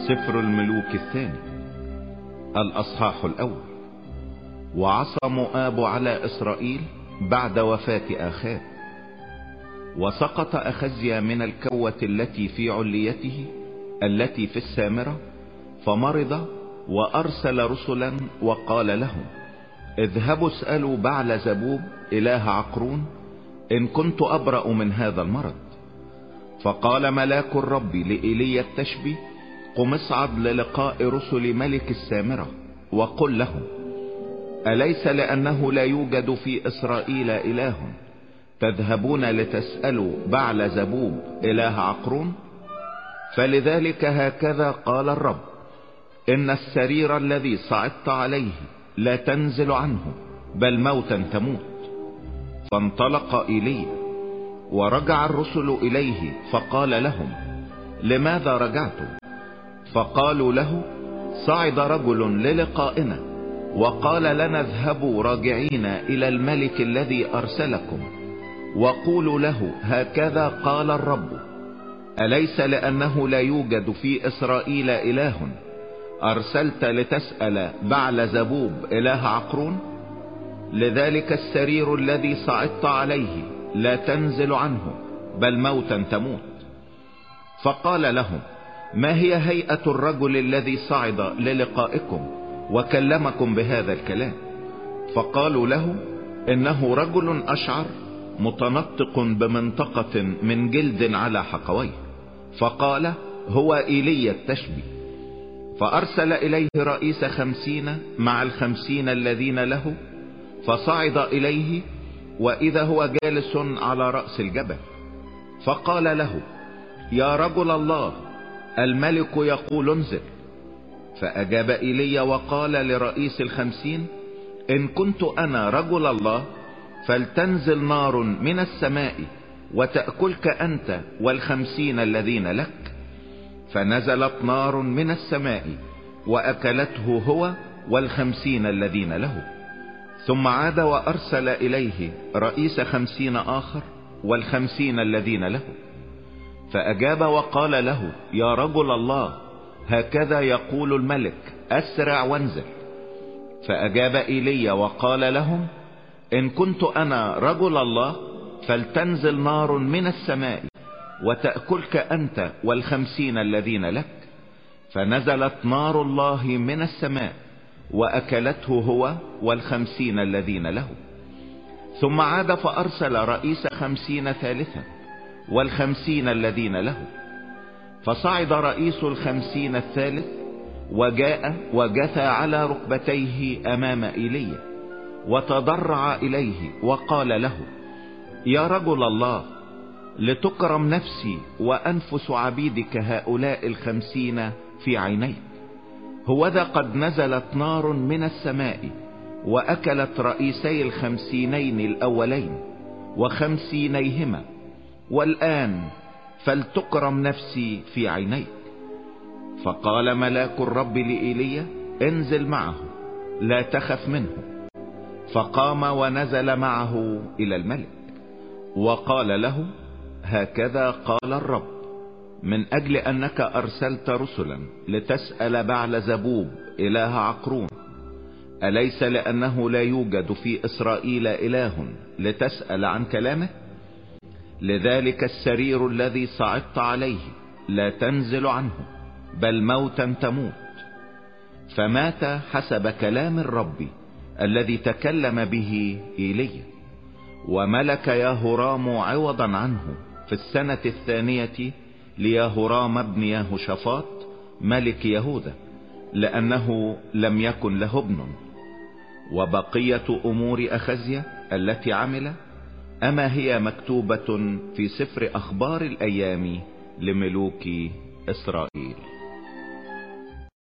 سفر الملوك الثاني الأصحاح الأول. وعصى مؤاب على إسرائيل بعد وفاة آخاب، وسقط أخزيا من الكوة التي في عليته التي في السامرة، فمرض، وأرسل رسلا وقال لهم: اذهبوا اسألوا بعل زبوب إله عقرون إن كنت أبرأ من هذا المرض. فقال ملاك الرب لإيليا التشبي: قم اصعد للقاء رسل ملك السامرة وقل لهم: أليس لأنه لا يوجد في إسرائيل إله تذهبون لتسألوا بعل زبوب إله عقرون؟ فلذلك هكذا قال الرب: إن السرير الذي صعدت عليه لا تنزل عنه، بل موتا تموت. فانطلق إيليا ورجع الرسل إليه، فقال لهم: لماذا رجعتم؟ فقالوا له: صعد رجل للقائنا وقال لنا: اذهبوا راجعين إلى الملك الذي أرسلكم وقولوا له: هكذا قال الرب: أليس لأنه لا يوجد في إسرائيل إله أرسلت لتسأل بعل زبوب إله عقرون؟ لذلك السرير الذي صعدت عليه لا تنزل عنه، بل موتا تموت. فقال لهم: ما هي هيئة الرجل الذي صعد للقائكم وكلمكم بهذا الكلام؟ فقالوا له: إنه رجل أشعر متنطق بمنطقة من جلد على حقويه. فقال: هو إيليا التشبي. فأرسل إليه رئيس 50 مع 50 الذين له، فصعد إليه، وإذا هو جالس على رأس الجبل. فقال له: يا رجل الله، الملك يقول انزل. فأجاب إيليا وقال لرئيس 50: إن كنت أنا رجل الله فلتنزل نار من السماء وتأكلك أنت 50 الذين لك. فنزلت نار من السماء وأكلته هو 50 الذين له. ثم عاد وأرسل إليه رئيس 50 آخر 50 الذين له. فأجاب وقال له: يا رجل الله، هكذا يقول الملك: أسرع وانزل. فأجاب إيليا وقال لهم: إن كنت أنا رجل الله فلتنزل نار من السماء وتأكلك أنت 50 الذين لك. فنزلت نار الله من السماء وأكلته هو 50 الذين له. ثم عاد فأرسل رئيس 50 ثالثا 50 الذين له. فصعد رئيس 50 الثالث وجاء وجثى على ركبتيه أمام إيليا وتضرع إليه وقال له: يا رجل الله، لتكرم نفسي وأنفس عبيدك هؤلاء 50 في عينيك. هوذا قد نزلت نار من السماء وأكلت رئيسي 50 الأولين 50 والآن فلتكرم نفسي في عينيك. فقال ملاك الرب لإيليا: انزل معه، لا تخف منه. فقام ونزل معه إلى الملك وقال له: هكذا قال الرب: من أجل أنك أرسلت رسلا لتسأل بعل زبوب إله عقرون، أليس لأنه لا يوجد في إسرائيل إله لتسأل عن كلامه؟ لذلك السرير الذي صعدت عليه لا تنزل عنه، بل موتا تموت. فمات حسب كلام الرب الذي تكلم به إيليا. وملك يهورام عوضا عنه في السنة 2 ليهورام ابن يهوشافاط ملك يهوذا، لأنه لم يكن له ابن. وبقية أمور أخزيا التي عمل، أما هي مكتوبة في سفر أخبار الأيام لملوك إسرائيل.